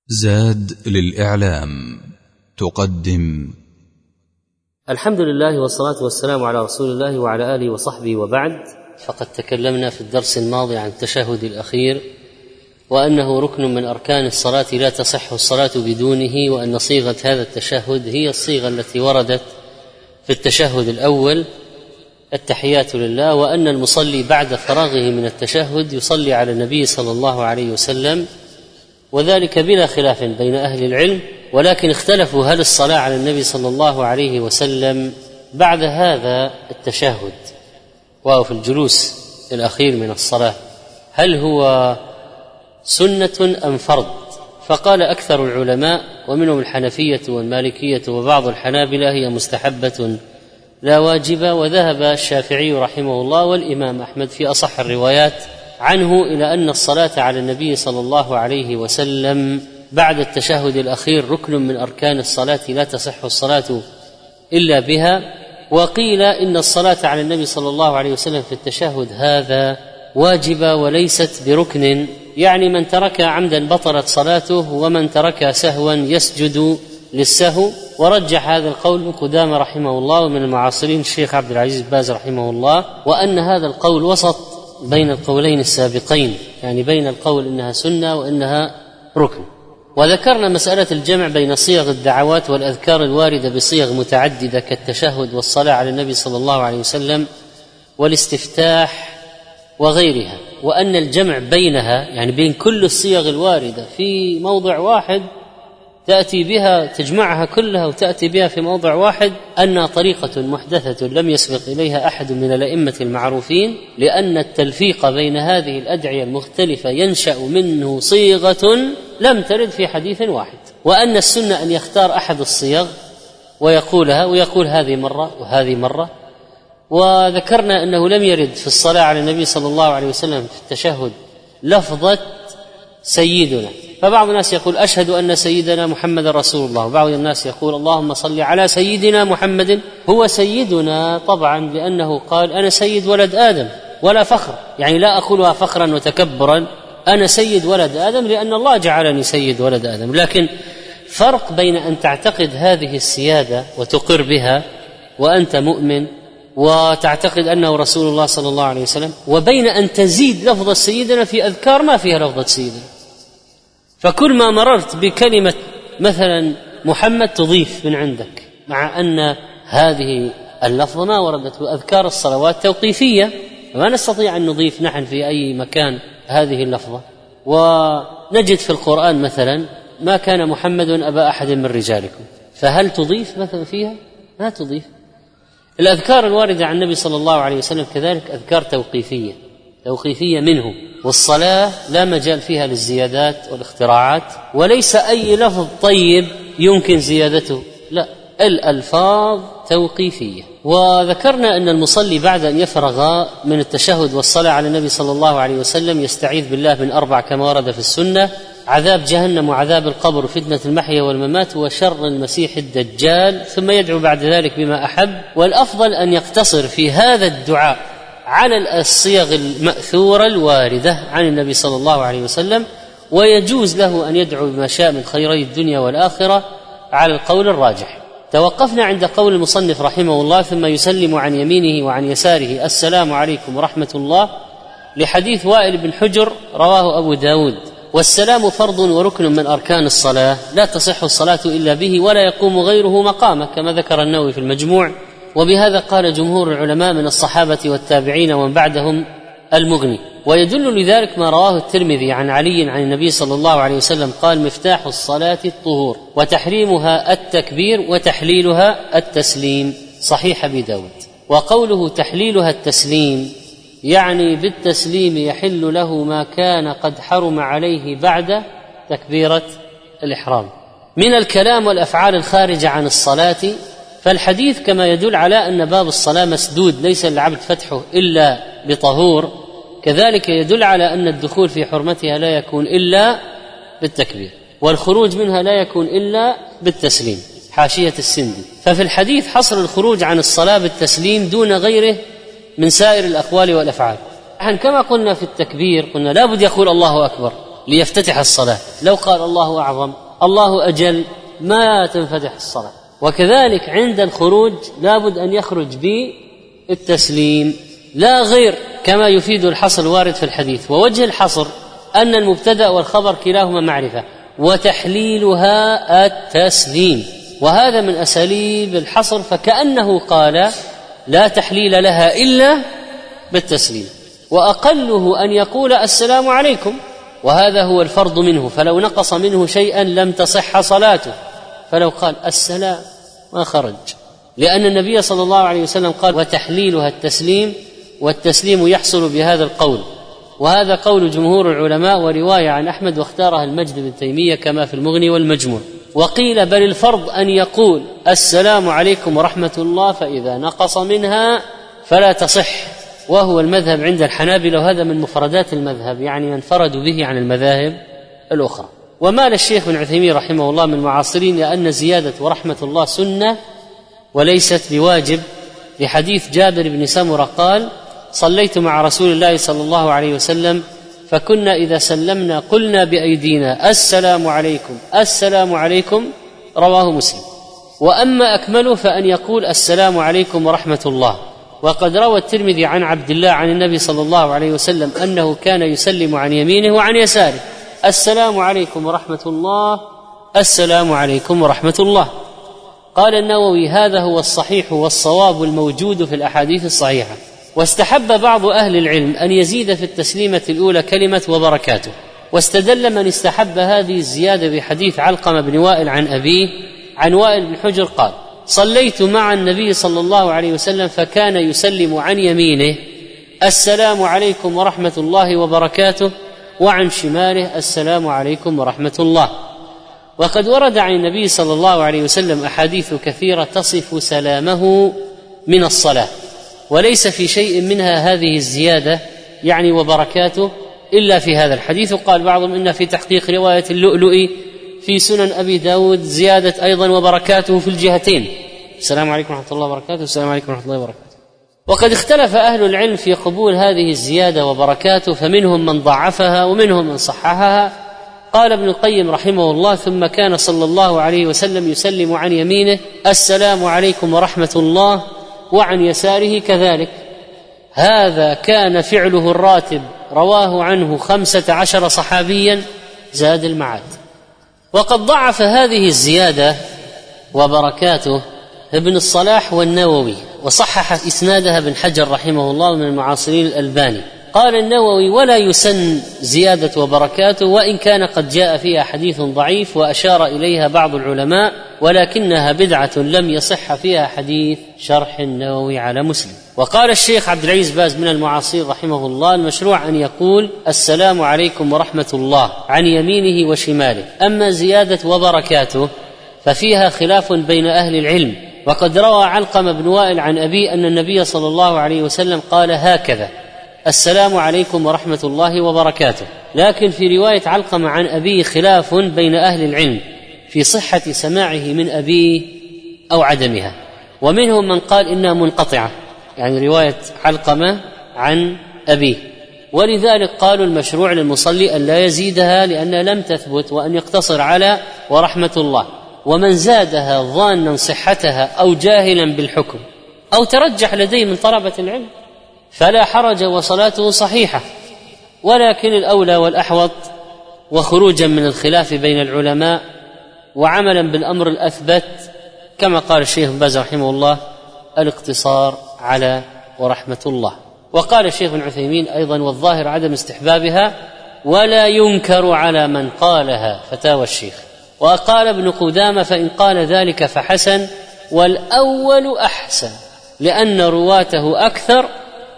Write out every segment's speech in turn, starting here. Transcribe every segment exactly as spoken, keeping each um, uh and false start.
زاد للإعلام تقدم. الحمد لله والصلاة والسلام على رسول الله وعلى آله وصحبه وبعد. فقد تكلمنا في الدرس الماضي عن التشهد الأخير، وأنه ركن من أركان الصلاة لا تصح الصلاة بدونه، وأن صيغة هذا التشهد هي الصيغة التي وردت في التشهد الأول التحيات لله، وأن المصلي بعد فراغه من التشهد يصلي على النبي صلى الله عليه وسلم، وذلك بلا خلاف بين أهل العلم، ولكن اختلفوا هل الصلاة على النبي صلى الله عليه وسلم بعد هذا التشهد وهو في الجلوس الأخير من الصلاة هل هو سنة أم فرض؟ فقال أكثر العلماء ومنهم الحنفية والمالكية وبعض الحنابلة هي مستحبة لا واجبة، وذهب الشافعي رحمه الله والإمام أحمد في أصح الروايات عنه إلى أن الصلاة على النبي صلى الله عليه وسلم بعد التشهد الأخير ركن من أركان الصلاة لا تصح الصلاة إلا بها. وقيل إن الصلاة على النبي صلى الله عليه وسلم في التشهد هذا واجبة وليست بركن، يعني من ترك عمدا بطلت صلاته، ومن ترك سهوا يسجد للسهو. ورجح هذا القول ابن قدامة رحمه الله، ومن المعاصرين الشيخ عبد العزيز باز رحمه الله، وأن هذا القول وسط بين القولين السابقين، يعني بين القول إنها سنة وإنها ركن. وذكرنا مسألة الجمع بين صيغ الدعوات والأذكار الواردة بصيغ متعددة كالتشهد والصلاة على النبي صلى الله عليه وسلم والاستفتاح وغيرها، وأن الجمع بينها يعني بين كل الصيغ الواردة في موضع واحد تأتي بها تجمعها كلها وتأتي بها في موضع واحد أنها طريقة محدثة لم يسبق إليها أحد من الأئمة المعروفين، لأن التلفيق بين هذه الأدعية المختلفة ينشأ منه صيغة لم ترد في حديث واحد، وأن السنة أن يختار أحد الصيغ ويقولها، ويقول هذه مرة وهذه مرة. وذكرنا أنه لم يرد في الصلاة على النبي صلى الله عليه وسلم في التشهد لفظة سيدنا، فبعض الناس يقول أشهد أن سيدنا محمد رسول الله، وبعض الناس يقول اللهم صل على سيدنا محمد. هو سيدنا طبعا لأنه قال أنا سيد ولد آدم ولا فخر، يعني لا أقولها فخرا وتكبرا، أنا سيد ولد آدم لأن الله جعلني سيد ولد آدم. لكن فرق بين أن تعتقد هذه السيادة وتقر بها وأنت مؤمن وتعتقد أنه رسول الله صلى الله عليه وسلم، وبين أن تزيد لفظ سيدنا في أذكار ما فيها لفظة سيدنا. فكل ما مررت بكلمة مثلا محمد تضيف من عندك، مع أن هذه اللفظة ما وردت بأذكار الصلوات توقيفية، وما نستطيع أن نضيف نحن في أي مكان هذه اللفظة. ونجد في القرآن مثلا ما كان محمد أبا أحد من رجالكم، فهل تضيف مثلا فيها؟ ما تضيف. الأذكار الواردة عن النبي صلى الله عليه وسلم كذلك أذكار توقيفية توقيفية منه، والصلاة لا مجال فيها للزيادات والاختراعات، وليس أي لفظ طيب يمكن زيادته، لا، الألفاظ توقيفية. وذكرنا أن المصلي بعد أن يفرغ من التشهد والصلاة على النبي صلى الله عليه وسلم يستعيذ بالله من أربع كما ورد في السنة: عذاب جهنم وعذاب القبر وفتنة المحيا والممات وشر المسيح الدجال، ثم يدعو بعد ذلك بما أحب. والأفضل أن يقتصر في هذا الدعاء على الصيغ المأثورة الواردة عن النبي صلى الله عليه وسلم، ويجوز له أن يدعو بما شاء من خيري الدنيا والآخرة على القول الراجح. توقفنا عند قول المصنف رحمه الله: ثم يسلم عن يمينه وعن يساره السلام عليكم ورحمة الله، لحديث وائل بن حجر رواه أبو داود. والسلام فرض وركن من أركان الصلاة لا تصح الصلاة إلا به ولا يقوم غيره مقامه، كما ذكر النووي في المجموع. وبهذا قال جمهور العلماء من الصحابة والتابعين ومن بعدهم المغني. ويدل لذلك ما رواه الترمذي عن علي عن النبي صلى الله عليه وسلم قال: مفتاح الصلاة الطهور وتحريمها التكبير وتحليلها التسليم، صحيح أبي داود. وقوله تحليلها التسليم يعني بالتسليم يحل له ما كان قد حرم عليه بعد تكبيرة الإحرام من الكلام والأفعال الخارجة عن الصلاة. فالحديث كما يدل على أن باب الصلاة مسدود ليس للعبد فتحه إلا بطهور، كذلك يدل على أن الدخول في حرمتها لا يكون إلا بالتكبير، والخروج منها لا يكون إلا بالتسليم. حاشية السندي. ففي الحديث حصر الخروج عن الصلاة بالتسليم دون غيره من سائر الأقوال والأفعال. نحن كما قلنا في التكبير قلنا لا بد يقول الله أكبر، ليفتتح الصلاة. لو قال الله أعظم الله أجل ما تنفتح الصلاة. وكذلك عند الخروج لابد أن يخرج بالتسليم لا غير، كما يفيد الحصر الوارد في الحديث. ووجه الحصر أن المبتدأ والخبر كلاهما معرفة وتحليلها التسليم، وهذا من أساليب الحصر، فكأنه قال لا تحليل لها إلا بالتسليم، وأقله أن يقول السلام عليكم، وهذا هو الفرض منه، فلو نقص منه شيئا لم تصح صلاته. فلو قال السلام ما خرج، لأن النبي صلى الله عليه وسلم قال وتحليلها التسليم، والتسليم يحصل بهذا القول، وهذا قول جمهور العلماء ورواية عن أحمد واختارها المجد بن تيمية كما في المغني والمجموع. وقيل بل الفرض أن يقول السلام عليكم ورحمة الله، فإذا نقص منها فلا تصح، وهو المذهب عند الحنابلة، وهذا من مفردات المذهب، يعني انفردوا به عن المذاهب الأخرى. ومال الشيخ بن عثيمين رحمه الله من معاصرين لأن زيادة ورحمة الله سنة وليست بواجب، لحديث جابر بن سمرة قال صليت مع رسول الله صلى الله عليه وسلم فكنا إذا سلمنا قلنا بأيدينا السلام عليكم السلام عليكم، رواه مسلم. وأما أكمله فأن يقول السلام عليكم ورحمة الله. وقد روى الترمذي عن عبد الله عن النبي صلى الله عليه وسلم أنه كان يسلم عن يمينه وعن يساره السلام عليكم ورحمة الله السلام عليكم ورحمة الله. قال النووي هذا هو الصحيح والصواب الموجود في الأحاديث الصحيحة. واستحب بعض أهل العلم أن يزيد في التسليمة الأولى كلمة وبركاته، واستدل من استحب هذه الزيادة بحديث علقمة بن وائل عن أبيه عن وائل بن حجر قال صليت مع النبي صلى الله عليه وسلم فكان يسلم عن يمينه السلام عليكم ورحمة الله وبركاته، وعن شماله السلام عليكم ورحمة الله. وقد ورد عن النبي صلى الله عليه وسلم أحاديث كثيرة تصف سلامه من الصلاة، وليس في شيء منها هذه الزيادة يعني وبركاته إلا في هذا الحديث. وقال بعضهم إن في تحقيق رواية اللؤلؤي في سنن أبي داود زيادة أيضا وبركاته في الجهتين، السلام عليكم ورحمة الله وبركاته السلام عليكم ورحمة الله وبركاته. وقد اختلف أهل العلم في قبول هذه الزيادة وبركاته، فمنهم من ضعفها ومنهم من صححها. قال ابن القيم رحمه الله ثم كان صلى الله عليه وسلم يسلم عن يمينه السلام عليكم ورحمة الله، وعن يساره كذلك. هذا كان فعله الراتب، رواه عنه خمسة عشر صحابيا، زاد المعاد. وقد ضعف هذه الزيادة وبركاته ابن الصلاح والنووي، وصحح إسنادها ابن حجر رحمه الله من المعاصرين الألباني. قال النووي ولا يسن زيادة وبركاته، وإن كان قد جاء فيها حديث ضعيف وأشار إليها بعض العلماء، ولكنها بدعة لم يصح فيها حديث شرح النووي على مسلم. وقال الشيخ عبد العزيز باز من المعاصرين رحمه الله المشروع أن يقول السلام عليكم ورحمة الله عن يمينه وشماله. أما زيادة وبركاته ففيها خلاف بين أهل العلم. وقد روى علقمة بن وائل عن أبي أن النبي صلى الله عليه وسلم قال هكذا السلام عليكم ورحمة الله وبركاته. لكن في رواية علقمة عن أبيه خلاف بين أهل العلم في صحة سماعه من أبيه أو عدمها، ومنهم من قال إنها منقطعة، يعني رواية علقمة عن أبيه، ولذلك قالوا المشروع للمصلي أن لا يزيدها لأنها لم تثبت، وأن يقتصر على ورحمة الله. ومن زادها ظانا صحتها أو جاهلا بالحكم أو ترجح لديه من طلبة العلم فلا حرج وصلاته صحيحة. ولكن الأولى والأحوط وخروجا من الخلاف بين العلماء وعملا بالأمر الأثبت كما قال الشيخ باز رحمه الله الاقتصار على ورحمة الله. وقال الشيخ بن عثيمين أيضا والظاهر عدم استحبابها ولا ينكر على من قالها، فتاوى الشيخ. وقال ابن قدامة فإن قال ذلك فحسن، والأول أحسن لأن رواته أكثر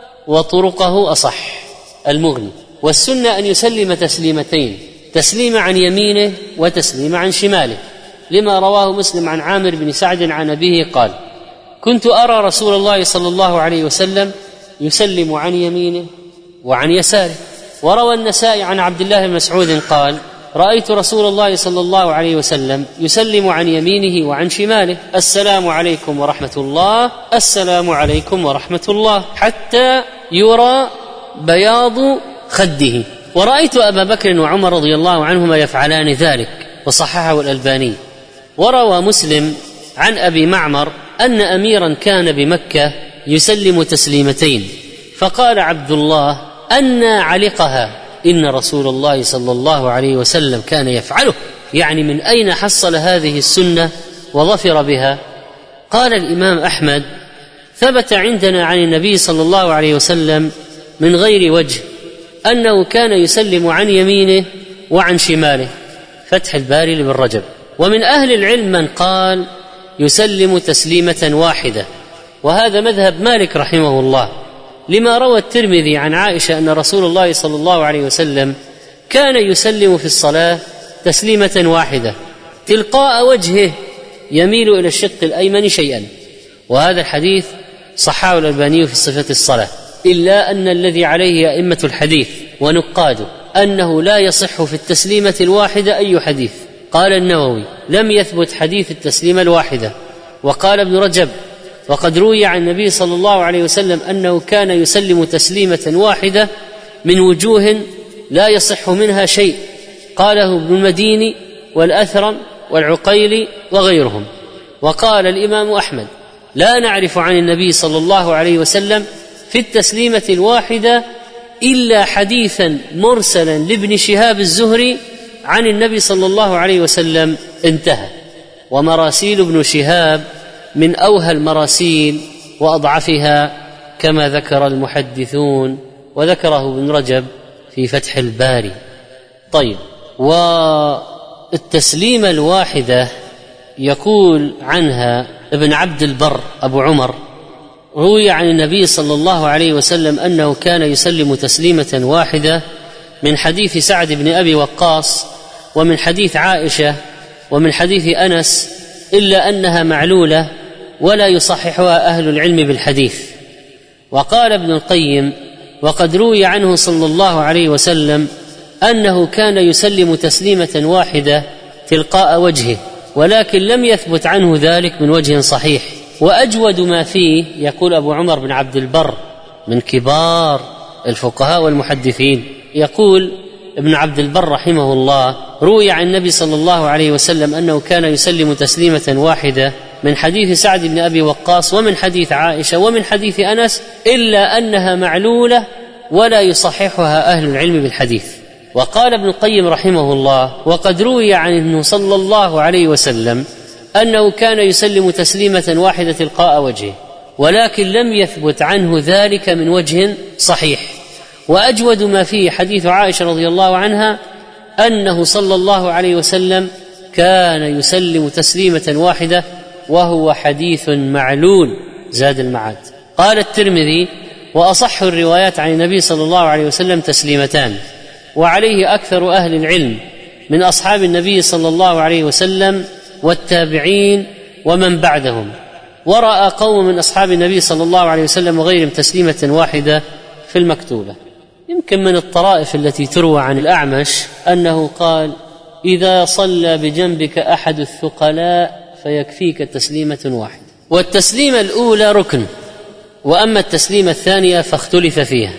وطرقه أصح، المغني. والسنة أن يسلم تسليمتين، تسليم عن يمينه وتسليم عن شماله، لما رواه مسلم عن عامر بن سعد عن أبيه قال كنت أرى رسول الله صلى الله عليه وسلم يسلم عن يمينه وعن يساره. وروى النسائي عن عبد الله بن مسعود قال رأيت رسول الله صلى الله عليه وسلم يسلم عن يمينه وعن شماله السلام عليكم ورحمة الله السلام عليكم ورحمة الله، حتى يرى بياض خده، ورأيت أبا بكر وعمر رضي الله عنهما يفعلان ذلك، وصححه الألباني. وروى مسلم عن أبي معمر أن أميرا كان بمكة يسلم تسليمتين، فقال عبد الله: أنى علقها؟ إن رسول الله صلى الله عليه وسلم كان يفعله، يعني من أين حصل هذه السنة وظفر بها؟ قال الإمام أحمد: ثبت عندنا عن النبي صلى الله عليه وسلم من غير وجه أنه كان يسلم عن يمينه وعن شماله. فتح الباري لابن رجب. ومن أهل العلم من قال يسلم تسليمة واحدة، وهذا مذهب مالك رحمه الله، لما روى الترمذي عن عائشة أن رسول الله صلى الله عليه وسلم كان يسلم في الصلاة تسليمة واحدة تلقاء وجهه يميل إلى الشق الأيمن شيئا، وهذا الحديث صححه الألباني في صفة الصلاة، إلا أن الذي عليه أئمة الحديث ونقاده أنه لا يصح في التسليمة الواحدة أي حديث. قال النووي: لم يثبت حديث التسليمة الواحدة. وقال ابن رجب: وقد روي عن النبي صلى الله عليه وسلم أنه كان يسلم تسليمة واحدة من وجوه لا يصح منها شيء، قاله ابن المديني والأثرم والعقيلي وغيرهم. وقال الإمام أحمد: لا نعرف عن النبي صلى الله عليه وسلم في التسليمة الواحدة إلا حديثا مرسلا لابن شهاب الزهري عن النبي صلى الله عليه وسلم، انتهى. ومراسيل ابن شهاب من أوهى المراسيل وأضعفها كما ذكر المحدثون، وذكره ابن رجب في فتح الباري. طيب، والتسليمة الواحدة يقول عنها ابن عبد البر أبو عمر: روي عن النبي صلى الله عليه وسلم أنه كان يسلم تسليمة واحدة من حديث سعد بن أبي وقاص، ومن حديث عائشة، ومن حديث أنس، إلا أنها معلولة ولا يصححها أهل العلم بالحديث. وقال ابن القيم: وقد روي عنه صلى الله عليه وسلم أنه كان يسلم تسليمة واحدة تلقاء وجهه، ولكن لم يثبت عنه ذلك من وجه صحيح. وأجود ما فيه، يقول أبو عمر بن عبد البر من كبار الفقهاء والمحدثين، يقول ابن عبد البر رحمه الله: روي عن النبي صلى الله عليه وسلم أنه كان يسلم تسليمة واحدة من حديث سعد بن أبي وقاص، ومن حديث عائشة، ومن حديث أنس، إلا أنها معلولة ولا يصححها أهل العلم بالحديث. وقال ابن القيم رحمه الله: وقد روي عنه صلى الله عليه وسلم أنه كان يسلم تسليمة واحدة تلقاء وجهه، ولكن لم يثبت عنه ذلك من وجه صحيح. وأجود ما فيه حديث عائشة رضي الله عنها أنه صلى الله عليه وسلم كان يسلم تسليمة واحدة، وهو حديث معلول. زاد المعاد. قال الترمذي: وأصح الروايات عن النبي صلى الله عليه وسلم تسليمتان، وعليه أكثر أهل العلم من أصحاب النبي صلى الله عليه وسلم والتابعين ومن بعدهم. ورأى قوم من أصحاب النبي صلى الله عليه وسلم وغيرهم تسليمة واحدة في المكتوبة. يمكن من الطرائف التي تروى عن الأعمش أنه قال: إذا صلى بجنبك أحد الثقلاء فيكفيك تسليمة واحدة. والتسليمة الأولى ركن، وأما التسليمة الثانية فاختلف فيها،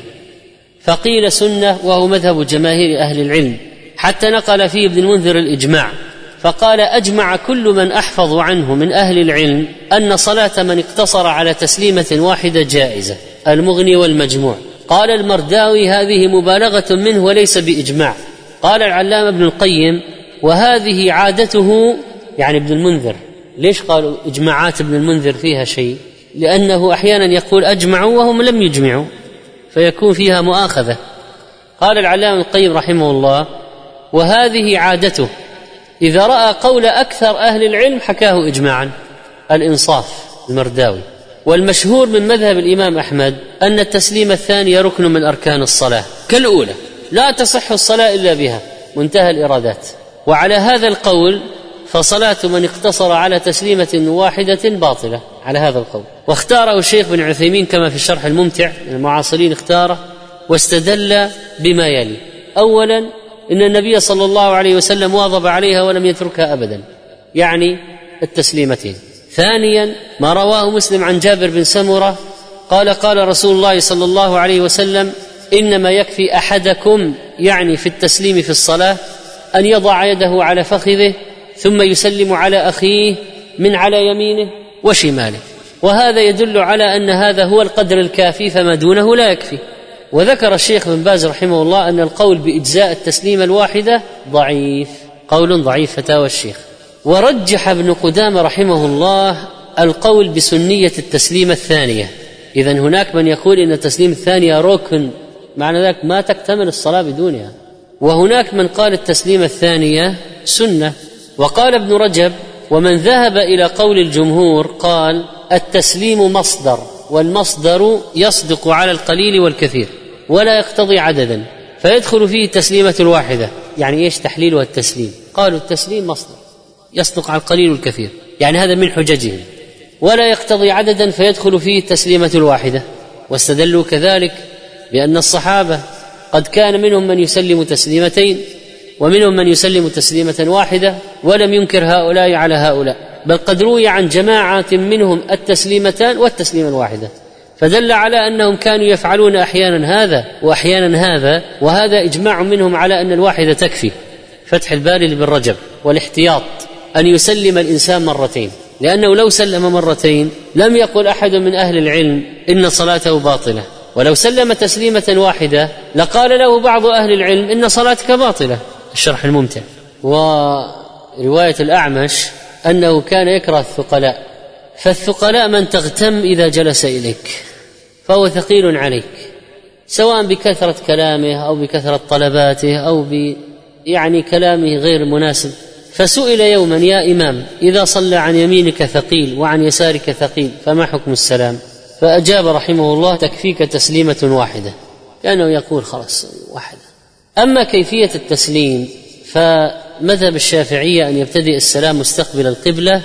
فقيل سنة، وهو مذهب جماهير أهل العلم، حتى نقل فيه ابن المنذر الإجماع، فقال: أجمع كل من أحفظ عنه من أهل العلم أن صلاة من اقتصر على تسليمة واحدة جائزة، المغني والمجموع. قال المرداوي: هذه مبالغة منه وليس بإجماع. قال العلامة ابن القيم: وهذه عادته، يعني ابن المنذر. ليش قالوا إجماعات ابن المنذر فيها شيء؟ لأنه أحيانا يقول أجمعوا وهم لم يجمعوا، فيكون فيها مؤاخذة. قال العلامة ابن القيم رحمه الله: وهذه عادته، إذا رأى قول أكثر أهل العلم حكاه إجماعا. الإنصاف المرداوي. والمشهور من مذهب الإمام أحمد أن التسليم الثاني ركن من أركان الصلاة كالأولى، لا تصح الصلاة إلا بها، منتهى الإرادات. وعلى هذا القول فصلاة من اقتصر على تسليمة واحدة باطلة، على هذا القول. واختاره الشيخ بن عثيمين كما في الشرح الممتع، المعاصرين اختاره واستدل بما يلي: أولا، إن النبي صلى الله عليه وسلم واظب عليها ولم يتركها أبدا، يعني التسليمتين. ثانيا، ما رواه مسلم عن جابر بن سمرة قال: قال رسول الله صلى الله عليه وسلم: إنما يكفي أحدكم يعني في التسليم في الصلاة أن يضع يده على فخذه ثم يسلم على أخيه من على يمينه وشماله، وهذا يدل على أن هذا هو القدر الكافي فما دونه لا يكفي. وذكر الشيخ بن باز رحمه الله أن القول بإجزاء التسليم الواحدة ضعيف، قول ضعيف، فتاوى الشيخ. ورجح ابن قدامة رحمه الله القول بسنية التسليم الثانية. إذن هناك من يقول إن التسليم الثانية ركن، معنى ذلك ما تكتمل الصلاة بدونها، وهناك من قال التسليم الثانية سنة. وقال ابن رجب: ومن ذهب إلى قول الجمهور قال التسليم مصدر، والمصدر يصدق على القليل والكثير ولا يقتضي عددا، فيدخل فيه تسليمة الواحدة. يعني إيش تحليلها التسليم؟ قالوا التسليم مصدر يصدق على القليل والكثير، يعني هذا من حججهم، ولا يقتضي عددا فيدخل فيه تسليمة الواحدة. واستدلوا كذلك بأن الصحابة قد كان منهم من يسلم تسليمتين ومنهم من يسلم تسليمة واحدة، ولم ينكر هؤلاء على هؤلاء، بل قد روي عن جماعة منهم التسليمتان والتسليمة الواحدة، فدل على أنهم كانوا يفعلون أحيانا هذا وأحيانا هذا، وهذا إجماع منهم على أن الواحدة تكفي. فتح الباري لابن رجب. والاحتياط أن يسلم الإنسان مرتين، لأنه لو سلم مرتين لم يقل أحد من أهل العلم إن صلاته باطلة، ولو سلم تسليمة واحدة لقال له بعض أهل العلم إن صلاتك باطلة. الشرح الممتع. ورواية الأعمش أنه كان يكره الثقلاء، فالثقلاء من تغتم إذا جلس إليك فهو ثقيل عليك، سواء بكثرة كلامه أو بكثرة طلباته أو ب يعني كلامه غير مناسب. فسئل يوما: يا إمام، إذا صلى عن يمينك ثقيل وعن يسارك ثقيل فما حكم السلام؟ فأجاب رحمه الله: تكفيك تسليمة واحدة، لأنه يقول خلاص واحدة. أما كيفية التسليم فمذهب الشافعية أن يبتدئ السلام مستقبل القبلة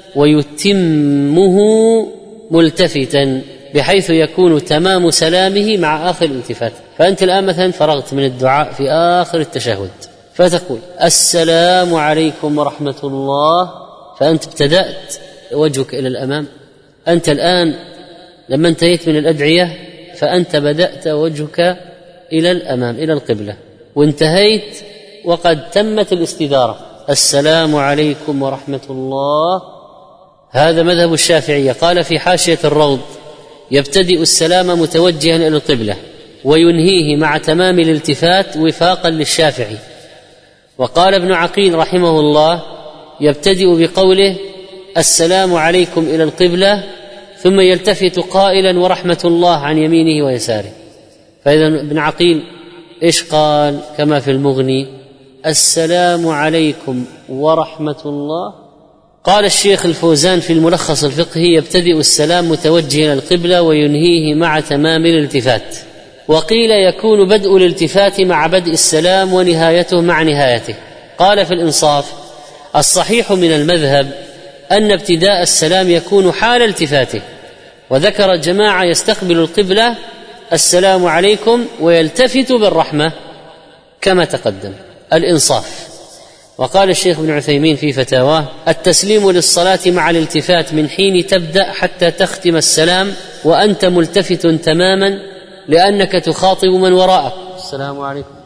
ويتمه ملتفتا، بحيث يكون تمام سلامه مع آخر الالتفات. فأنت الآن مثلا فرغت من الدعاء في آخر التشهد فتقول السلام عليكم ورحمة الله، فأنت ابتدأت وجهك إلى الأمام. أنت الآن لما انتهيت من الأدعية فأنت بدأت وجهك إلى الأمام إلى القبلة، وانتهيت وقد تمت الاستدارة. السلام عليكم ورحمة الله، هذا مذهب الشافعية. قال في حاشية الروض: يبتدئ السلام متوجها إلى القبلة وينهيه مع تمام الالتفات وفاقا للشافعي. وقال ابن عقيل رحمه الله: يبتدئ بقوله السلام عليكم إلى القبلة ثم يلتفت قائلا ورحمة الله عن يمينه ويساره. فإذا ابن عقيل إيش قال كما في المغني؟ السلام عليكم ورحمة الله. قال الشيخ الفوزان في الملخص الفقهي: يبتدئ السلام متوجها إلى القبلة وينهيه مع تمام الالتفات. وقيل يكون بدء الالتفات مع بدء السلام ونهايته مع نهايته. قال في الإنصاف: الصحيح من المذهب أن ابتداء السلام يكون حال التفاته. وذكر جماعة يستقبل القبلة السلام عليكم ويلتفت بالرحمة كما تقدم. الإنصاف. وقال الشيخ ابن عثيمين في فتاواه: التسليم للصلاة مع الالتفات من حين تبدأ حتى تختم السلام وأنت ملتفت تماما، لأنك تخاطب من وراءك. السلام عليكم.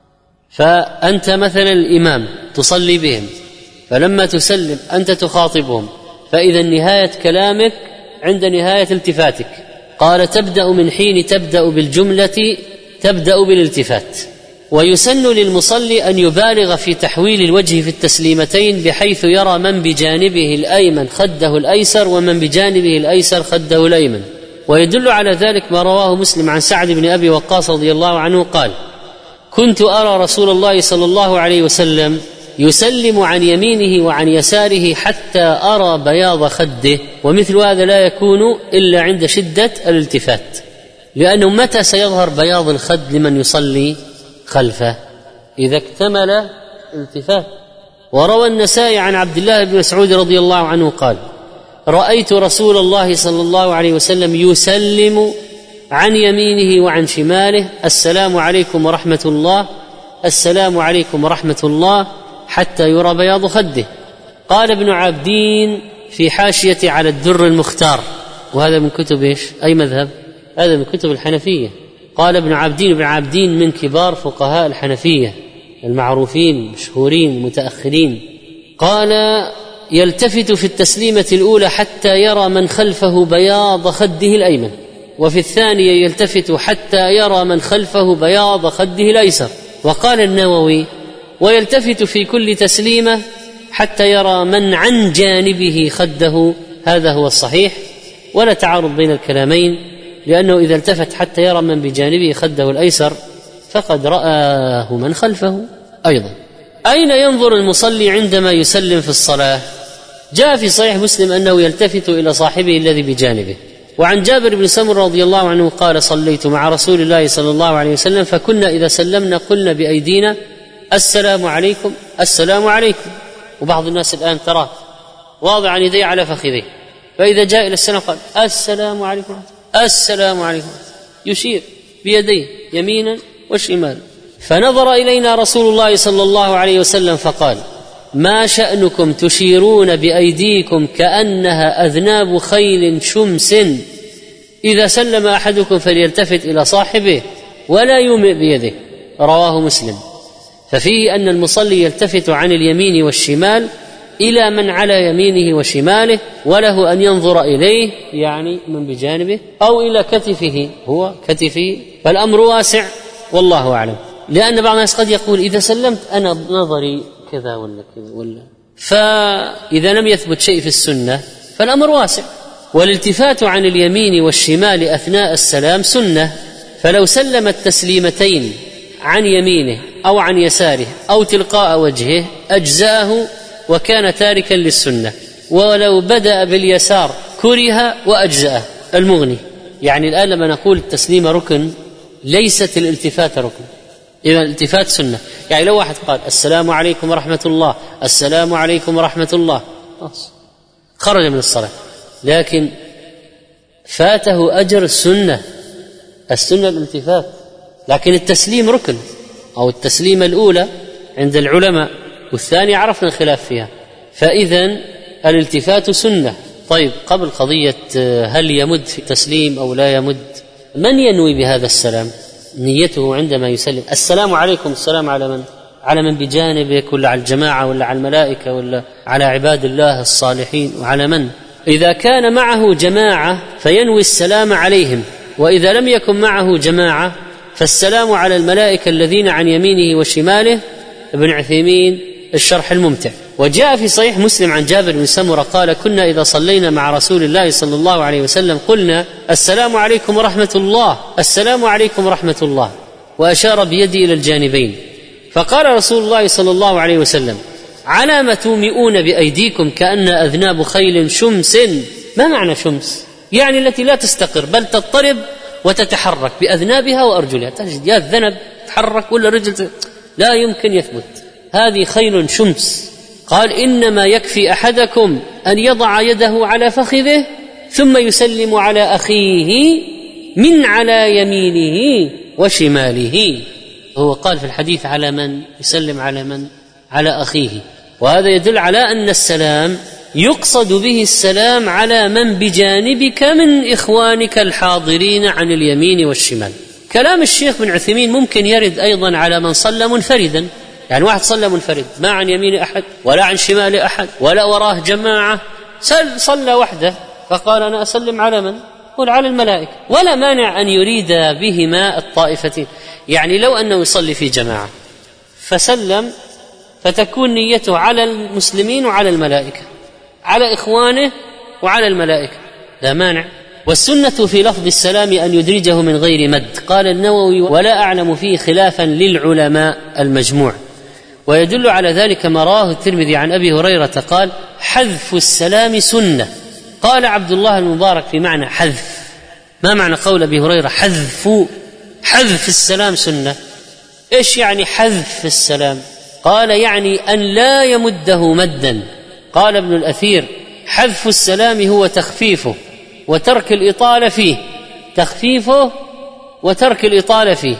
فأنت مثلا الإمام تصلي بهم، فلما تسلم أنت تخاطبهم، فإذا نهاية كلامك عند نهاية التفاتك. قال: تبدأ من حين تبدأ بالجملة تبدأ بالالتفات. ويسن للمصلي أن يبالغ في تحويل الوجه في التسليمتين، بحيث يرى من بجانبه الأيمن خده الأيسر ومن بجانبه الأيسر خده الأيمن. ويدل على ذلك ما رواه مسلم عن سعد بن أبي وقاص رضي الله عنه قال: كنت أرى رسول الله صلى الله عليه وسلم يسلم عن يمينه وعن يساره حتى أرى بياض خده، ومثل هذا لا يكون إلا عند شدة الالتفات، لأنه متى سيظهر بياض الخد لمن يصلي خلفه؟ إذا اكتمل الالتفات. وروى النسائي عن عبد الله بن مسعود رضي الله عنه قال: رأيت رسول الله صلى الله عليه وسلم يسلم عن يمينه وعن شماله السلام عليكم ورحمة الله، السلام عليكم ورحمة الله، حتى يرى بياض خده. قال ابن عابدين في حاشية على الدر المختار، وهذا من كتب إيش؟ أي مذهب؟ هذا من كتب الحنفية. قال ابن عابدين بن عابدين من كبار فقهاء الحنفية المعروفين مشهورين متأخرين، قال يلتفت في التسليمة الأولى حتى يرى من خلفه بياض خده الأيمن، وفي الثانية يلتفت حتى يرى من خلفه بياض خده الأيسر. وقال النووي ويلتفت في كل تسليمة حتى يرى من عن جانبه خده، هذا هو الصحيح، ولا تعارض بين الكلامين، لأنه إذا التفت حتى يرى من بجانبه خده الأيسر فقد رآه من خلفه أيضا. أين ينظر المصلي عندما يسلم في الصلاة؟ جاء في صحيح مسلم أنه يلتفت إلى صاحبه الذي بجانبه. وعن جابر بن سمرة رضي الله عنه قال صليت مع رسول الله صلى الله عليه وسلم فكنا إذا سلمنا قلنا بأيدينا السلام عليكم السلام عليكم. وبعض الناس الآن تراه واضعا يديه على فخذيه، فإذا جاء إلى السلام قال السلام عليكم السلام عليكم، يشير بيديه يمينا وشمالا. فنظر إلينا رسول الله صلى الله عليه وسلم فقال ما شأنكم تشيرون بأيديكم كأنها أذناب خيل شمس، إذا سلم أحدكم فليلتفت إلى صاحبه ولا يومئ بيده. رواه مسلم. ففيه أن المصلي يلتفت عن اليمين والشمال إلى من على يمينه وشماله، وله أن ينظر إليه يعني من بجانبه أو إلى كتفه هو كتفه، فالأمر واسع والله أعلم. لأن بعض الناس قد يقول إذا سلمت أنا نظري كذا ولا كذا ولا، فإذا لم يثبت شيء في السنة فالأمر واسع. والالتفات عن اليمين والشمال أثناء السلام سنة، فلو سلم التسليمتين عن يمينه أو عن يساره أو تلقاء وجهه أجزاه وكان تاركا للسنة، ولو بدأ باليسار كره وأجزأه. المغني. يعني الآن لما نقول التسليم ركن ليست الالتفات ركن، إذا الالتفات سنة. يعني لو واحد قال السلام عليكم ورحمة الله السلام عليكم ورحمة الله خرج من الصلاة، لكن فاته أجر السنة. السنة الالتفات، لكن التسليم ركن، أو التسليمة الأولى عند العلماء والثانية عرفنا الخلاف فيها، فإذا الالتفات سنة. طيب قبل قضية هل يمد في التسليم أو لا يمد، من ينوي بهذا السلام؟ نيته عندما يسلم السلام عليكم السلام على من؟ على من بجانبك ولا على الجماعة ولا على الملائكة ولا على عباد الله الصالحين وعلى من؟ إذا كان معه جماعة فينوي السلام عليهم، وإذا لم يكن معه جماعة فالسلام على الملائكة الذين عن يمينه وشماله. ابن عثيمين الشرح الممتع. وجاء في صحيح مسلم عن جابر بن سمرة قال كنا إذا صلينا مع رسول الله صلى الله عليه وسلم قلنا السلام عليكم ورحمة الله السلام عليكم ورحمة الله، وأشار بيدي إلى الجانبين. فقال رسول الله صلى الله عليه وسلم على ما تومئون بأيديكم كأن أذناب خيل شمس. ما معنى شمس؟ يعني التي لا تستقر بل تضطرب وتتحرك بأذنابها وأرجلها، تجد يا الذنب تحرك ولا رجل لا يمكن يثبت، هذه خيل شمس. قال إنما يكفي أحدكم أن يضع يده على فخذه ثم يسلم على أخيه من على يمينه وشماله. هو قال في الحديث على من؟ يسلم على من؟ على أخيه. وهذا يدل على أن السلام يقصد به السلام على من بجانبك من إخوانك الحاضرين عن اليمين والشمال. كلام الشيخ بن عثيمين ممكن يرد أيضا على من صلى منفردا، يعني واحد صلى منفرد ما عن يمين أحد ولا عن شمال أحد ولا وراه جماعة، صلى وحده فقال أنا أسلم على من؟ قل على الملائكة، ولا مانع أن يريد بهما الطائفتين. يعني لو أنه يصلي في جماعة فسلم فتكون نيته على المسلمين وعلى الملائكة، على إخوانه وعلى الملائكة، لا مانع. والسنة في لفظ السلام أن يدرجه من غير مد. قال النووي ولا أعلم فيه خلافا للعلماء المجموع، ويدل على ذلك ما رواه الترمذي عن أبي هريرة قال حذف السلام سنة. قال عبد الله المبارك في معنى حذف، ما معنى قول أبي هريرة حذف حذف السلام سنة؟ إيش يعني حذف السلام؟ قال يعني أن لا يمده مدا. قال ابن الأثير حذف السلام هو تخفيفه وترك الإطالة فيه، تخفيفه وترك الإطالة فيه.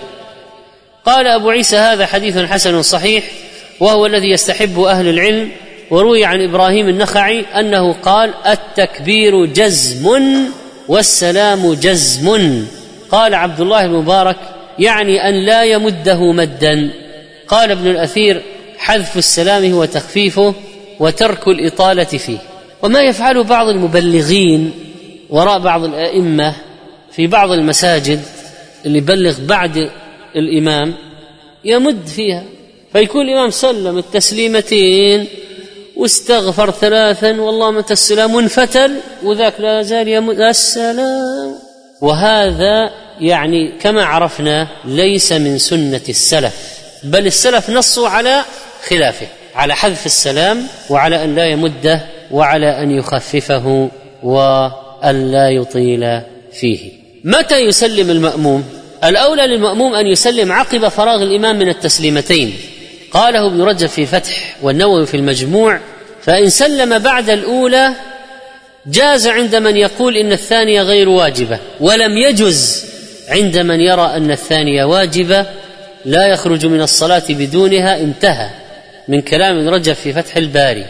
قال أبو عيسى هذا حديث حسن صحيح وهو الذي يستحب أهل العلم. وروي عن إبراهيم النخعي أنه قال التكبير جزم والسلام جزم، قال عبد الله المبارك: يعني أن لا يمده مدا. قال ابن الأثير: حذف السلام هو تخفيفه وترك الإطالة فيه. وما يفعله بعض المبلغين وراء بعض الأئمة في بعض المساجد اللي يبلغ بعد الإمام يمد فيها، فيكون الإمام سلم التسليمتين واستغفر ثلاثا والله متى السلام وانفتل، وذاك لا زال يمد السلام. وهذا يعني كما عرفنا ليس من سنة السلف، بل السلف نصوا على خلافه، على حذف السلام وعلى أن لا يمده وعلى أن يخففه وأن لا يطيل فيه. متى يسلم المأموم؟ الأولى للمأموم أن يسلم عقب فراغ الإمام من التسليمتين، قاله ابن رجب في فتح والنووي في المجموع: فإن سلم بعد الأولى جاز عند من يقول إن الثانية غير واجبة، ولم يجز عند من يرى أن الثانية واجبة لا يخرج من الصلاة بدونها. انتهى من كلام ابن رجب في فتح الباري.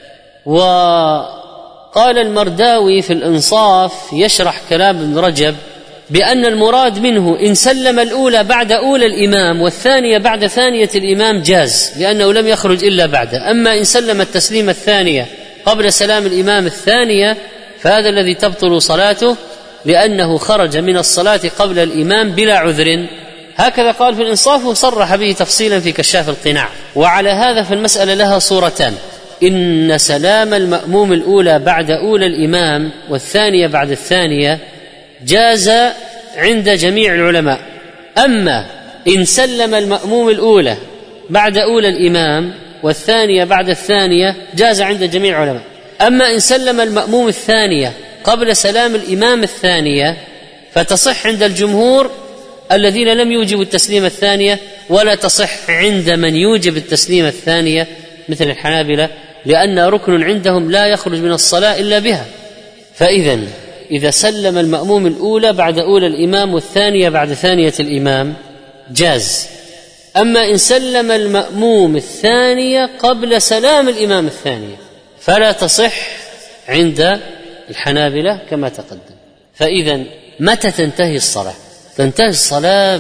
وقال المرداوي في الإنصاف يشرح كلام ابن رجب بأن المراد منه إن سلم الأولى بعد أولى الإمام والثانية بعد ثانية الإمام جاز، لأنه لم يخرج إلا بعده. أما إن سلم التسليم الثانية قبل سلام الإمام الثانية فهذا الذي تبطل صلاته، لأنه خرج من الصلاة قبل الإمام بلا عذر. هكذا قال في الإنصاف وصرح به تفصيلا في كشاف القناع. وعلى هذا فالمسألة لها صورتان: إن سلام المأموم الأولى بعد أولى الإمام والثانية بعد الثانية جاز عند جميع العلماء. أما إن سلم المأموم الأولى بعد أولى الإمام والثانية بعد الثانية جاز عند جميع العلماء. أما إن سلم المأموم الثانية قبل سلام الإمام الثانية فتصح عند الجمهور الذين لم يوجبوا التسليم الثانية، ولا تصح عند من يوجب التسليم الثانية مثل الحنابلة، لأن ركن عندهم لا يخرج من الصلاة إلا بها. فإذا إذا سلم المأموم الأولى بعد أولى الإمام والثانية بعد ثانية الإمام جاز. أما إن سلم المأموم الثانية قبل سلام الإمام الثانية فلا تصح عند الحنابلة كما تقدم. فإذا متى تنتهي الصلاة؟ تنتهي الصلاة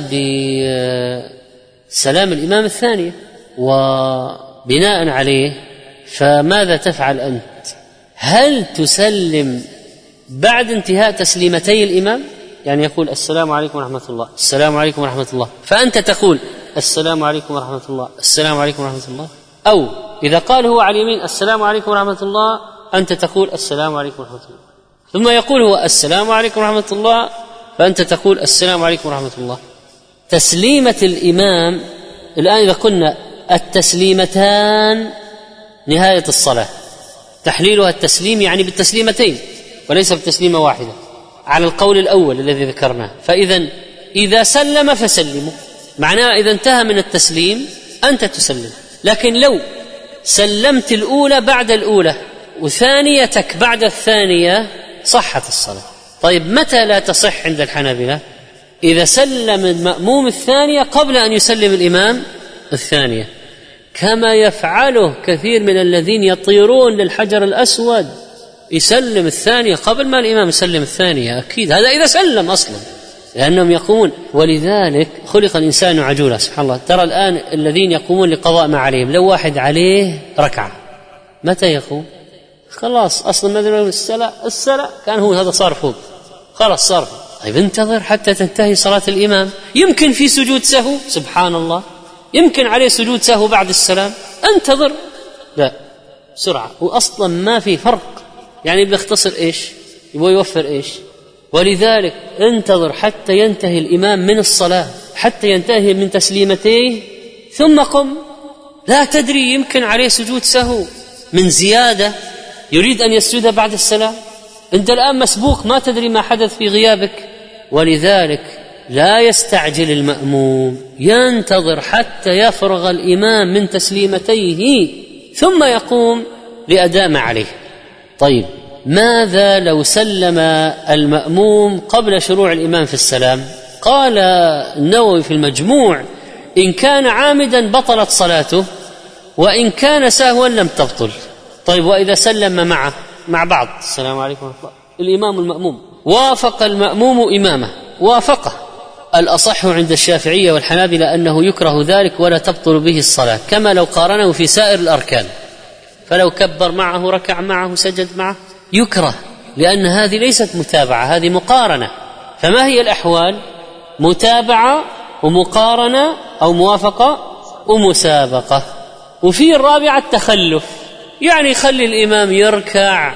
بسلام الإمام الثانية، وبناء عليه فماذا تفعل أنت؟ هل تسلم بعد انتهاء تسليمتي الإمام؟ يعني يقول السلام عليكم ورحمة الله، السلام عليكم ورحمة الله، فأنت تقول السلام عليكم ورحمة الله، السلام عليكم ورحمة الله. أو إذا قال هو على اليمين السلام عليكم ورحمة الله أنت تقول السلام عليكم ورحمة الله، ثم يقول هو السلام عليكم ورحمة الله فأنت تقول السلام عليكم ورحمة الله. تسليمة الإمام الآن إذا قلنا التسليمتان نهاية الصلاة، تحليلها التسليم يعني بالتسليمتين وليس بتسليمة واحدة على القول الأول الذي ذكرناه. فإذا إذا سلم فسلموا، معناه إذا انتهى من التسليم أنت تسلم. لكن لو سلمت الأولى بعد الأولى وثانيتك بعد الثانية صحت الصلاة. طيب متى لا تصح عند الحنابلة؟ إذا سلم المأموم الثانية قبل أن يسلم الإمام الثانية، كما يفعله كثير من الذين يطيرون للحجر الأسود، يسلم الثانية قبل ما الإمام يسلم الثانية. أكيد هذا إذا سلم أصلا، لأنهم يقومون. ولذلك خلق الإنسان عجولا سبحان الله. ترى الآن الذين يقومون لقضاء ما عليهم، لو واحد عليه ركعة متى يقوم؟ خلاص أصلا ماذا السلام السلام كان هو هذا صار فوق، خلاص صار فوق. طيب انتظر حتى تنتهي صلاة الإمام، يمكن في سجود سهو سبحان الله، يمكن عليه سجود سهو بعد السلام، انتظر. لا بسرعة، وأصلا ما في فرق، يعني بيختصر إيش يبغى يوفر إيش. ولذلك انتظر حتى ينتهي الإمام من الصلاة، حتى ينتهي من تسليمتيه ثم قم. لا تدري يمكن عليه سجود سهو من زيادة يريد أن يسجد بعد السلام، أنت الآن مسبوق ما تدري ما حدث في غيابك. ولذلك لا يستعجل المأموم، ينتظر حتى يفرغ الإمام من تسليمتيه ثم يقوم لأداء ما عليه. طيب ماذا لو سلم المأموم قبل شروع الإمام في السلام؟ قال النووي في المجموع إن كان عامدا بطلت صلاته، وإن كان سهوا لم تبطل. طيب وإذا سلم معه مع بعض السلام عليكم ورحمة الله، الإمام المأموم وافق المأموم إمامه، وافقه الأصح عند الشافعية والحنابلة أنه يكره ذلك ولا تبطل به الصلاة، كما لو قارنه في سائر الأركان، فلو كبر معه ركع معه سجد معه يكره، لأن هذه ليست متابعة، هذه مقارنة. فما هي الأحوال؟ متابعة ومقارنة أو موافقة ومسابقة. وفي الرابعة التخلف، يعني يخلي الإمام يركع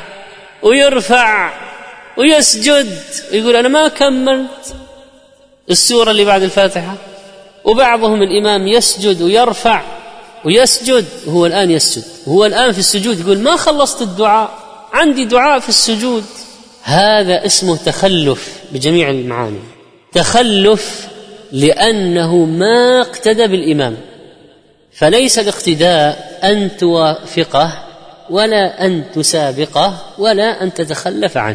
ويرفع ويسجد ويقول أنا ما كملت السورة اللي بعد الفاتحة، وبعضهم الإمام يسجد ويرفع ويسجد وهو الآن يسجد، وهو الآن في السجود يقول ما خلصت الدعاء، عندي دعاء في السجود. هذا اسمه تخلف بجميع المعاني، تخلف لأنه ما اقتدى بالإمام. فليس الاقتداء أن توافقه ولا أن تسابقه ولا أن تتخلف عنه،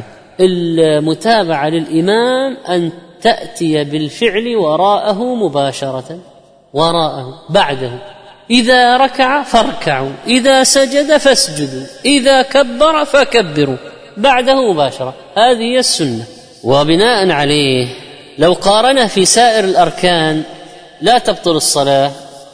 المتابعة للإمام أن تأتي بالفعل وراءه مباشرة، وراءه بعده، إذا ركع فاركعوا، إذا سجد فاسجدوا، إذا كبر فكبروا، بعده مباشرة. هذه هي السنة. وبناء عليه لو قارنه في سائر الأركان لا تبطل الصلاة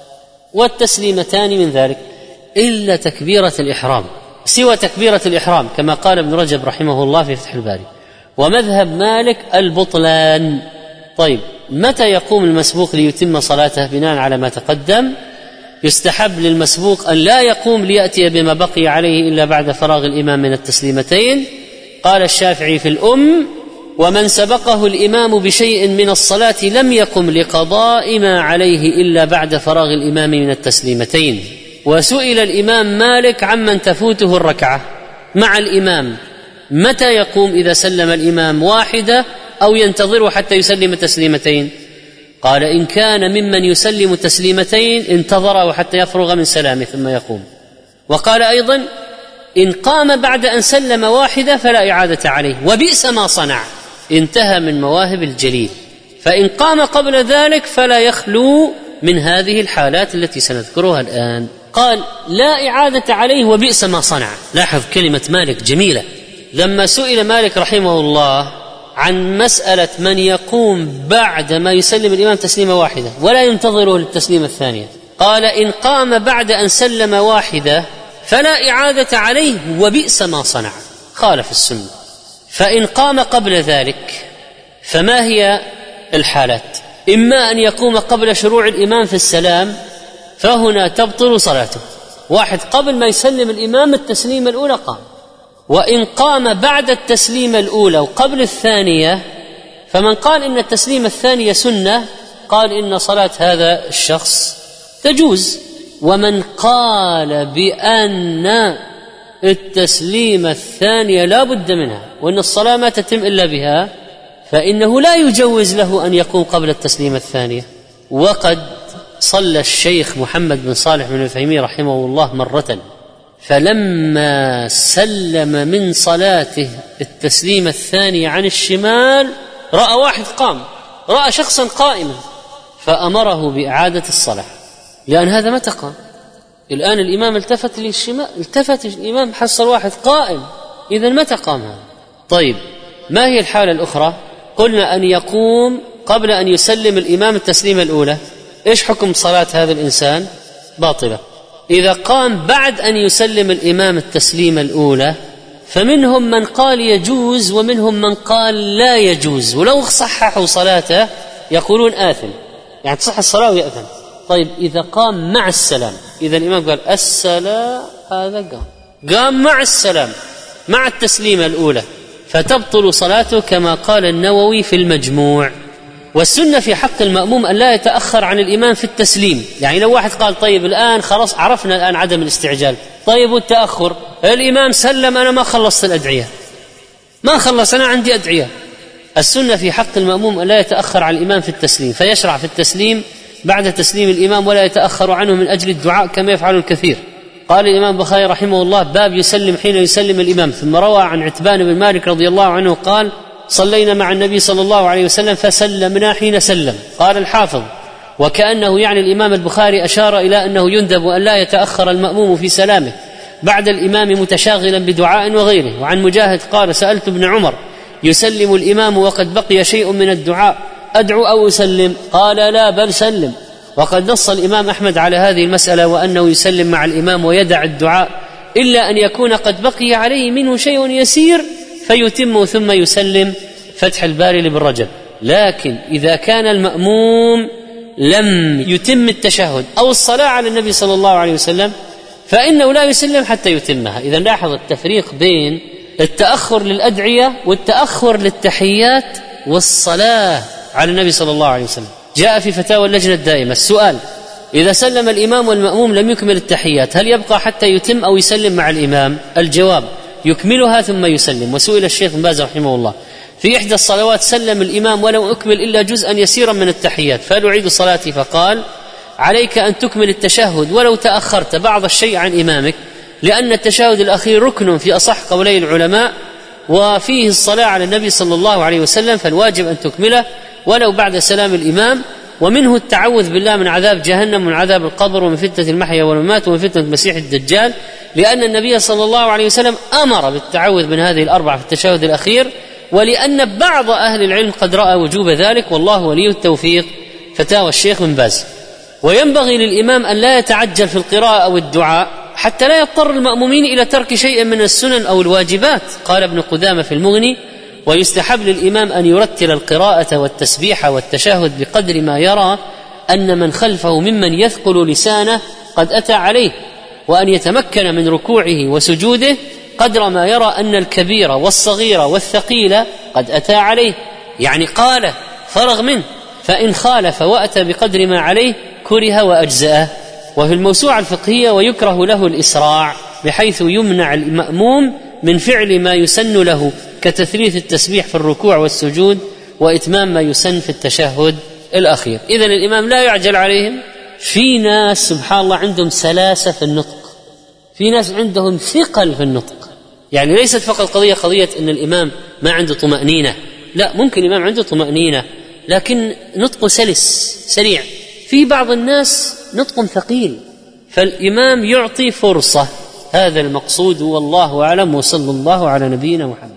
والتسليمتان من ذلك إلا تكبيرة الإحرام، سوى تكبيرة الإحرام كما قال ابن رجب رحمه الله في فتح الباري. ومذهب مالك البطلان. طيب متى يقوم المسبوق ليتم صلاته؟ بناء على ما تقدم يستحب للمسبوق أن لا يقوم ليأتي بما بقي عليه إلا بعد فراغ الإمام من التسليمتين. قال الشافعي في الأم: ومن سبقه الإمام بشيء من الصلاة لم يقم لقضاء ما عليه إلا بعد فراغ الإمام من التسليمتين. وسئل الإمام مالك عمن تفوته الركعة مع الإمام متى يقوم إذا سلم الإمام واحدة أو ينتظر حتى يسلم تسليمتين؟ قال: إن كان ممن يسلم تسليمتين انتظره حتى يفرغ من سلامه ثم يقوم. وقال أيضا: إن قام بعد أن سلم واحدة فلا إعادة عليه، وبئس ما صنع. انتهى من مواهب الجليل. فإن قام قبل ذلك فلا يخلو من هذه الحالات التي سنذكرها الآن. قال: لا إعادة عليه وبئس ما صنع. لاحظ كلمة مالك جميلة. لما سئل مالك رحمه الله عن مسألة من يقوم بعد ما يسلم الإمام تسليمة واحدة ولا ينتظره للتسليمة الثانية، قال: إن قام بعد أن سلم واحدة فلا إعادة عليه وبئس ما صنع، خالف السنة. فإن قام قبل ذلك فما هي الحالات؟ إما أن يقوم قبل شروع الإمام في السلام فهنا تبطل صلاته، واحد قبل ما يسلم الإمام التسليمة الأولى قام. وإن قام بعد التسليمة الأولى وقبل الثانية فمن قال إن التسليمة الثانية سنة قال إن صلاة هذا الشخص تجوز. ومن قال بأن التسليمة الثانية لا بد منها وأن الصلاة ما تتم إلا بها فإنه لا يجوز له أن يقوم قبل التسليمة الثانية. وقد صلى الشيخ محمد بن صالح بن العثيمين رحمه الله مرة، فلما سلم من صلاته التسليمة الثانية عن الشمال رأى واحد قام، رأى شخصا قائما فأمره بإعادة الصلاة، لأن هذا متى قام؟ الآن الإمام التفت للشمال، التفت الإمام حصل واحد قائم، إذن متى قام هذا؟ طيب ما هي الحالة الأخرى؟ قلنا أن يقوم قبل أن يسلم الإمام التسليمة الأولى. إيش حكم صلاة هذا الإنسان؟ باطلة. إذا قام بعد أن يسلم الإمام التسليمة الأولى فمنهم من قال يجوز ومنهم من قال لا يجوز، ولو صححوا صلاته يقولون آثم، يعني تصح الصلاة ويأثم. طيب إذا قام مع السلام، إذا الإمام قال السلام، هذا قام قام مع السلام مع التسليمة الأولى فتبطل صلاته كما قال النووي في المجموع. والسنة في حق المأموم أن لا يتأخر عن الإمام في التسليم. يعني لو واحد قال طيب الآن خلاص عرفنا الآن عدم الاستعجال، طيب والتأخر، الإمام سلم أنا ما خلصت الأدعية، ما خلص أنا عندي أدعية. السنة في حق المأموم أن لا يتأخر عن الإمام في التسليم، فيشرع في التسليم بعد تسليم الإمام ولا يتأخر عنه من أجل الدعاء كما يفعل الكثير. قال الإمام البخاري رحمه الله: باب يسلم حين يسلم الإمام. ثم روى عن عتبان بن مالك رضي الله عنه قال: صلينا مع النبي صلى الله عليه وسلم فسلمنا حين سلم. قال الحافظ: وكأنه يعني الإمام البخاري أشار إلى أنه يندب أن لا يتأخر المأموم في سلامه بعد الإمام متشاغلا بدعاء وغيره. وعن مجاهد قال: سألت ابن عمر: يسلم الإمام وقد بقي شيء من الدعاء أدعو أو أسلم؟ قال لا، بل سلم. وقد نص الإمام أحمد على هذه المسألة، وأنه يسلم مع الإمام ويدع الدعاء إلا أن يكون قد بقي عليه منه شيء يسير فيتم ثم يسلم، فتح الباري لابن رجب. لكن إذا كان المأموم لم يتم التشهد أو الصلاة على النبي صلى الله عليه وسلم فإنه لا يسلم حتى يتمها. إذا لاحظ التفريق بين التأخر للأدعية والتأخر للتحيات والصلاة على النبي صلى الله عليه وسلم. جاء في فتاوى اللجنة الدائمة السؤال: إذا سلم الإمام والمأموم لم يكمل التحيات هل يبقى حتى يتم أو يسلم مع الإمام؟ الجواب: يكملها ثم يسلم. وسئل الشيخ بن باز رحمه الله في إحدى الصلوات سلم الإمام ولو أكمل إلا جزءا يسيرا من التحيات فهل أعيد صلاتي؟ فقال: عليك أن تكمل التشهد ولو تأخرت بعض الشيء عن إمامك، لأن التشهد الأخير ركن في أصح قولي العلماء وفيه الصلاة على النبي صلى الله عليه وسلم، فالواجب أن تكمله ولو بعد سلام الإمام. ومنه التعوذ بالله من عذاب جهنم ومن عذاب القبر ومن فتنة المحيا والممات ومن فتنة المسيح الدجال، لأن النبي صلى الله عليه وسلم أمر بالتعوذ من هذه الأربعة في التشهد الأخير، ولأن بعض أهل العلم قد رأى وجوب ذلك، والله ولي التوفيق. فتاوى الشيخ بن باز. وينبغي للإمام أن لا يتعجل في القراءة أو الدعاء حتى لا يضطر المأمومين إلى ترك شيء من السنن أو الواجبات. قال ابن قدامة في المغني: ويستحب للإمام أن يرتل القراءة والتسبيح والتشهد بقدر ما يرى أن من خلفه ممن يثقل لسانه قد أتى عليه، وأن يتمكن من ركوعه وسجوده قدر ما يرى أن الكبير والصغير والثقيل قد أتى عليه، يعني قال فرغ منه، فإن خالف وأتى بقدر ما عليه كره وأجزأه. وفي الموسوعة الفقهية: ويكره له الإسراع بحيث يمنع المأموم من فعل ما يسن له كتثليث التسبيح في الركوع والسجود وإتمام ما يسن في التشهد الأخير. إذن الإمام لا يعجل عليهم. في ناس سبحان الله عندهم سلاسة في النطق، في ناس عندهم ثقل في النطق، يعني ليست فقط قضية قضية أن الإمام ما عنده طمأنينة، لا، ممكن الإمام عنده طمأنينة لكن نطقه سلس سريع. في بعض الناس نطق ثقيل، فالإمام يعطي فرصة. هذا المقصود والله أعلم، وصلى الله على نبينا محمد.